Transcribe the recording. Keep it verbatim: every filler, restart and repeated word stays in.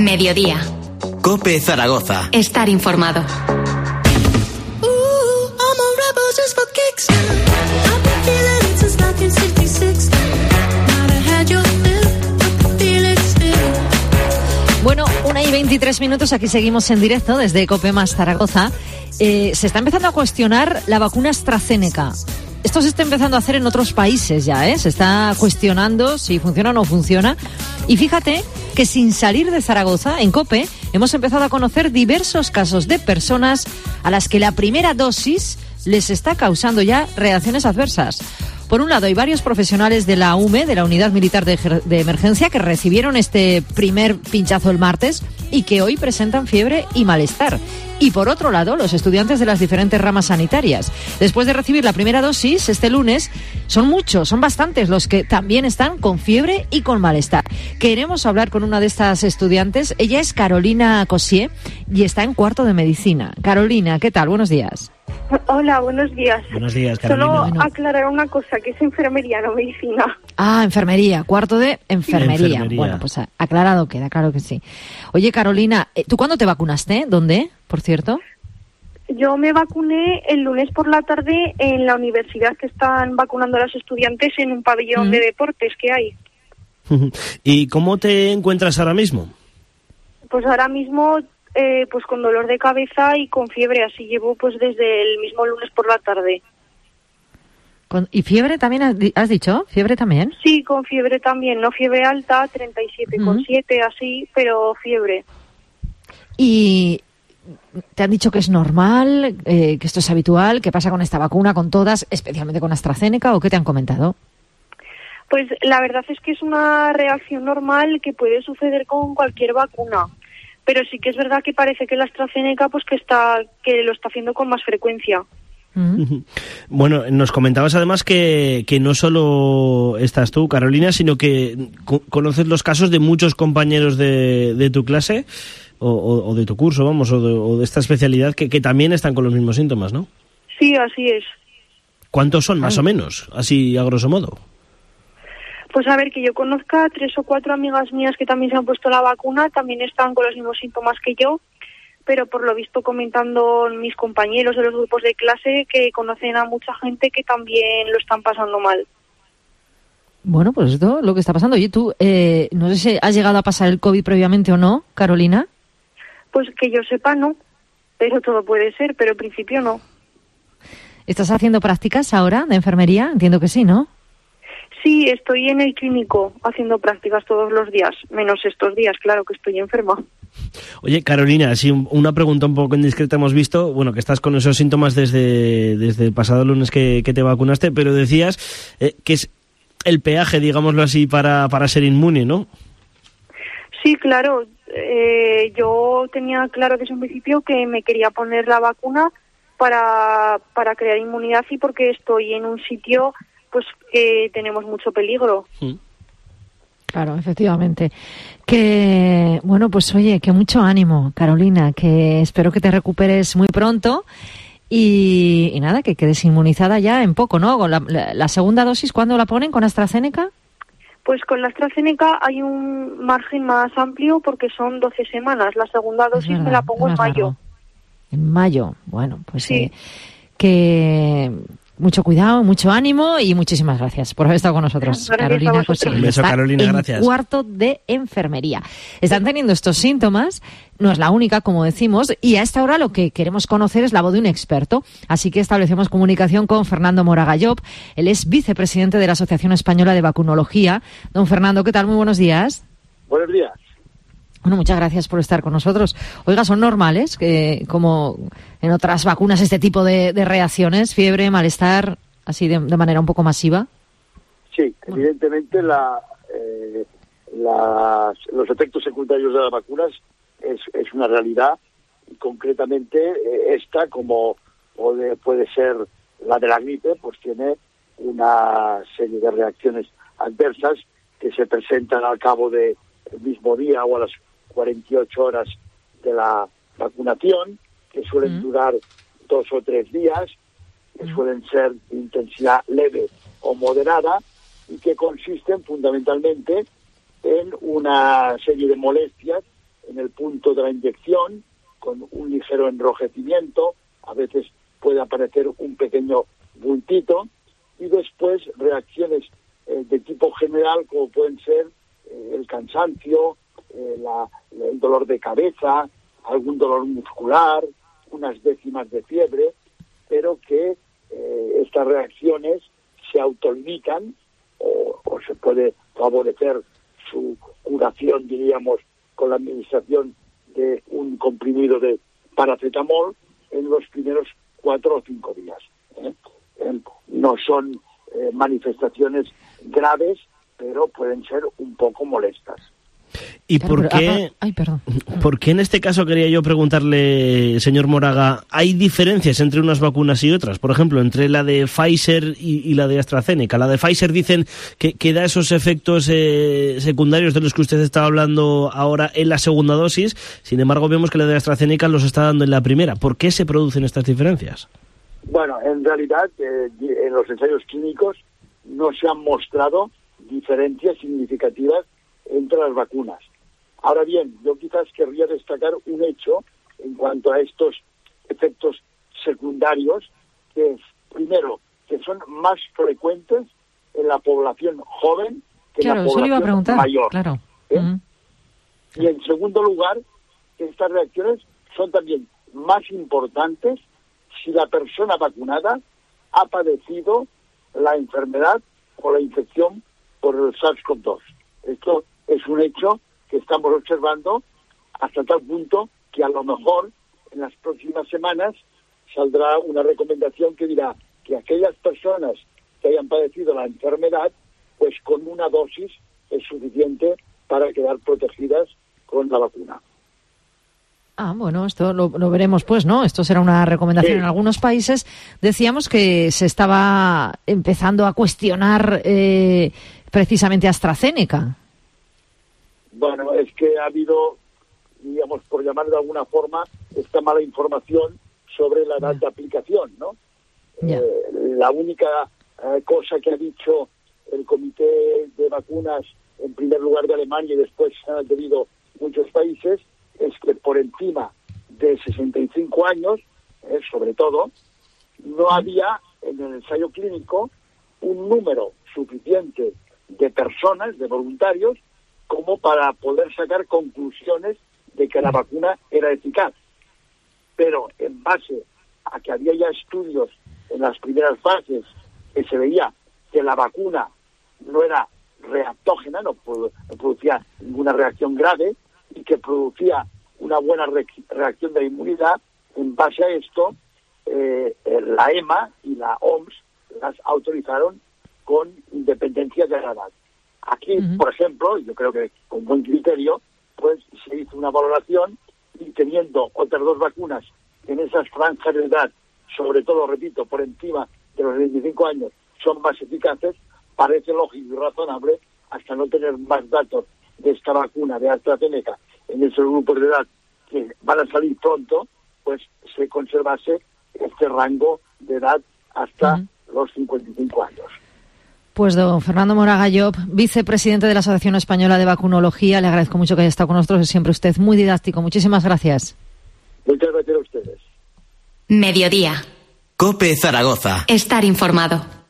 Mediodía. COPE Zaragoza. Estar informado. Bueno, una y veintitrés minutos, aquí seguimos en directo desde COPE más Zaragoza. Eh, se está empezando a cuestionar la vacuna AstraZeneca. Esto se está empezando a hacer en otros países ya, ¿eh? Se está cuestionando si funciona o no funciona. Y fíjate que sin salir de Zaragoza, en COPE, hemos empezado a conocer diversos casos de personas a las que la primera dosis les está causando ya reacciones adversas. Por un lado, hay varios profesionales de la U M E, de la Unidad Militar de, de Emergencia, que recibieron este primer pinchazo el martes y que hoy presentan fiebre y malestar. Y por otro lado, los estudiantes de las diferentes ramas sanitarias. Después de recibir la primera dosis este lunes, son muchos, son bastantes los que también están con fiebre y con malestar. Queremos hablar con una de estas estudiantes. Ella es Carolina Cosier y está en cuarto de medicina. Carolina, ¿qué tal? Buenos días. Hola, buenos días. Buenos días, Carolina. Solo Bueno. aclarar una cosa, que es enfermería, no medicina. Ah, enfermería, cuarto de enfermería. Enfermería. Bueno, pues aclarado queda, claro que sí. Oye, Carolina, ¿tú cuándo te vacunaste? ¿Dónde, por cierto? Yo me vacuné el lunes por la tarde en la universidad, que están vacunando a los estudiantes en un pabellón Mm. de deportes que hay. ¿Y cómo te encuentras ahora mismo? Pues ahora mismo, eh, pues con dolor de cabeza y con fiebre, así llevo pues desde el mismo lunes por la tarde. Con- ¿Y fiebre también has, di- has dicho? ¿Fiebre también? Sí, con fiebre también, no fiebre alta, treinta y siete coma siete, así, pero fiebre. ¿Y te han dicho que es normal, eh, que esto es habitual? ¿Qué pasa con esta vacuna, con todas, especialmente con AstraZeneca, o qué te han comentado? Pues la verdad es que es una reacción normal que puede suceder con cualquier vacuna, pero sí que es verdad que parece que la AstraZeneca pues que está que lo está haciendo con más frecuencia. ¿Mm? Bueno, nos comentabas además que, que no solo estás tú, Carolina, sino que co- conoces los casos de muchos compañeros de, de tu clase o, o- o de tu curso, vamos, o de, o de esta especialidad que, que también están con los mismos síntomas, ¿no? Sí, así es. ¿Cuántos son, más o menos? Así, a grosso modo. Pues a ver, que yo conozca tres o cuatro amigas mías que también se han puesto la vacuna, también están con los mismos síntomas que yo, pero por lo visto comentando mis compañeros de los grupos de clase que conocen a mucha gente que también lo están pasando mal. Bueno, pues esto es lo que está pasando. Oye, tú, eh, no sé si has llegado a pasar el COVID previamente o no, Carolina. Pues que yo sepa no, pero todo puede ser, pero en principio no. ¿Estás haciendo prácticas ahora de enfermería? Entiendo que sí, ¿no? Sí, estoy en el clínico haciendo prácticas todos los días, menos estos días, claro que estoy enferma. Oye, Carolina, así un- una pregunta un poco indiscreta. Hemos visto, bueno, que estás con esos síntomas desde, desde el pasado lunes que, que te vacunaste, pero decías eh, que es el peaje, digámoslo así, para, para ser inmune, ¿no? Sí, claro, eh, yo tenía claro desde un principio que me quería poner la vacuna para, para crear inmunidad y porque estoy en un sitio pues que tenemos mucho peligro. Claro, efectivamente. Que, bueno, pues oye, que mucho ánimo, Carolina, que espero que te recuperes muy pronto y, y nada, que quedes inmunizada ya en poco, ¿no? Con la, la, la segunda dosis, ¿cuándo la ponen? ¿Con AstraZeneca? Pues con la AstraZeneca hay un margen más amplio porque son doce semanas. La segunda dosis verdad, me la pongo es en más mayo. largo. En mayo, bueno, pues Sí. eh, que mucho cuidado, mucho ánimo y muchísimas gracias por haber estado con nosotros, Gracias a Carolina vosotros. Cosier. Un beso, Está Carolina, en gracias. cuarto de enfermería. Están teniendo estos síntomas, no es la única, como decimos, y a esta hora lo que queremos conocer es la voz de un experto. Así que establecemos comunicación con Fernando Moragallop. Él es vicepresidente de la Asociación Española de Vacunología. Don Fernando, ¿qué tal? Muy buenos días. Buenos días. Bueno, muchas gracias por estar con nosotros. Oiga, ¿son normales, que como en otras vacunas, este tipo de, de reacciones, fiebre, malestar, así de, de manera un poco masiva? Sí, evidentemente la, eh, las, los efectos secundarios de las vacunas es, es una realidad y concretamente eh, esta, como puede, puede ser la de la gripe, pues tiene una serie de reacciones adversas que se presentan al cabo del mismo día o a las cuarenta y ocho horas de la vacunación, que suelen Mm. durar dos o tres días, que suelen ser de intensidad leve o moderada y que consisten fundamentalmente en una serie de molestias en el punto de la inyección, con un ligero enrojecimiento, a veces puede aparecer un pequeño bultito, y después reacciones eh, de tipo general, como pueden ser eh, el cansancio, eh, la, el dolor de cabeza, algún dolor muscular, unas décimas de fiebre, pero que eh, estas reacciones se autolimitan o, o se puede favorecer su curación, diríamos, con la administración de un comprimido de paracetamol en los primeros cuatro o cinco días. ¿eh? Eh, no son eh, manifestaciones graves, pero pueden ser un poco molestas. ¿Y Claro, por pero- qué, ah, ay, perdón. por qué en este caso quería yo preguntarle, señor Moraga, hay diferencias entre unas vacunas y otras? Por ejemplo, entre la de Pfizer y, y la de AstraZeneca. La de Pfizer dicen que, que da esos efectos eh, secundarios de los que usted estaba hablando ahora en la segunda dosis. Sin embargo, vemos que la de AstraZeneca los está dando en la primera. ¿Por qué se producen estas diferencias? Bueno, en realidad, eh, en los ensayos clínicos no se han mostrado diferencias significativas entre las vacunas. Ahora bien, yo quizás querría destacar un hecho en cuanto a estos efectos secundarios, que es, primero, que son más frecuentes en la población joven que Claro, en la eso le iba a población preguntar. mayor. Claro. ¿eh? Ujú. Y en segundo lugar, estas reacciones son también más importantes si la persona vacunada ha padecido la enfermedad o la infección por el SARS-CoV dos. Esto es un hecho que estamos observando hasta tal punto que a lo mejor en las próximas semanas saldrá una recomendación que dirá que aquellas personas que hayan padecido la enfermedad, pues con una dosis es suficiente para quedar protegidas con la vacuna. Ah, bueno, esto lo, lo veremos pues, ¿no? Esto será una recomendación. Sí. En algunos países decíamos que se estaba empezando a cuestionar eh, precisamente AstraZeneca. Bueno, es que ha habido, digamos, por llamarlo de alguna forma, esta mala información sobre la edad de aplicación, ¿no? Ya. Eh, la única eh, cosa que ha dicho el Comité de Vacunas, en primer lugar de Alemania y después han adherido muchos países, es que por encima de sesenta y cinco años, eh, sobre todo, no había en el ensayo clínico un número suficiente de personas, de voluntarios, como para poder sacar conclusiones de que la vacuna era eficaz. Pero en base a que había ya estudios en las primeras fases que se veía que la vacuna no era reactógena, no, produ- no producía ninguna reacción grave y que producía una buena re- reacción de la inmunidad, en base a esto eh, la E M A y la O M S las autorizaron con independencia de la edad. Aquí, Ujú. por ejemplo, yo creo que con buen criterio, pues se hizo una valoración y teniendo otras dos vacunas en esas franjas de edad, sobre todo, repito, por encima de los veinticinco años, son más eficaces, parece lógico y razonable, hasta no tener más datos de esta vacuna de AstraZeneca en esos grupos de edad que van a salir pronto, pues se conservase este rango de edad hasta Ujú. los cincuenta y cinco años. Pues don Fernando Moraga Llop, vicepresidente de la Asociación Española de Vacunología, le agradezco mucho que haya estado con nosotros, es siempre usted muy didáctico. Muchísimas gracias. Muchas gracias a ustedes. Mediodía. COPE Zaragoza. Estar informado.